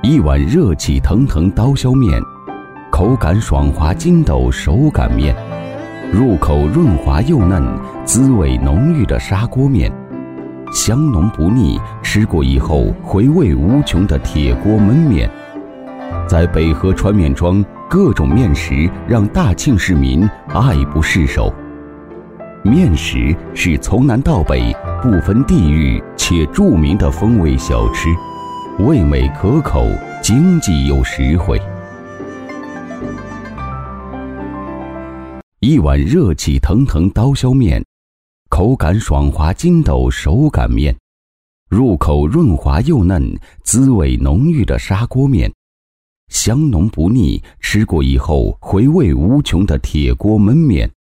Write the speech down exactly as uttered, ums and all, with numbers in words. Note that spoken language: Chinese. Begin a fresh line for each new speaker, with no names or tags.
一碗热气腾腾刀削面，口感爽滑筋斗手擀面，入口润滑又嫩，滋味浓郁的砂锅面，香浓不腻，吃过以后回味无穷的铁锅焖面。在北河川面庄，各种面食让大庆市民爱不释手。面食是从南到北不分地域且著名的风味小吃，味美可口，经济又实惠。一碗热气腾腾刀削面，口感爽滑筋斗手擀面，入口润滑又嫩，滋味浓郁的砂锅面，香浓不腻，吃过以后回味无穷的铁锅焖面。